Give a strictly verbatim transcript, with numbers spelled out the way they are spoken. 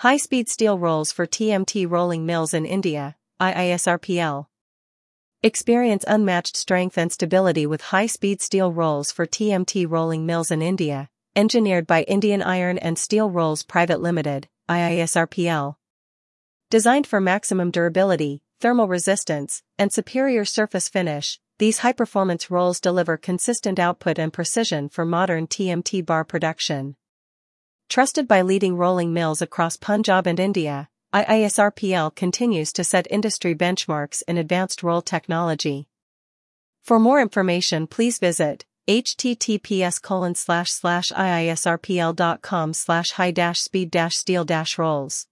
High-speed steel rolls for T M T rolling mills in India, I I S R P L. Experience unmatched strength and stability with high-speed steel rolls for T M T rolling mills in India, engineered by Indian Iron and Steel Rolls Private Limited, I I S R P L. Designed for maximum durability, thermal resistance, and superior surface finish, these high-performance rolls deliver consistent output and precision for modern T M T bar production. Trusted by leading rolling mills across Punjab and India, I I S R P L continues to set industry benchmarks in advanced roll technology. For more information, please visit h t t p s colon slash slash i i s r p l dot com slash high dash speed dash steel dash rolls.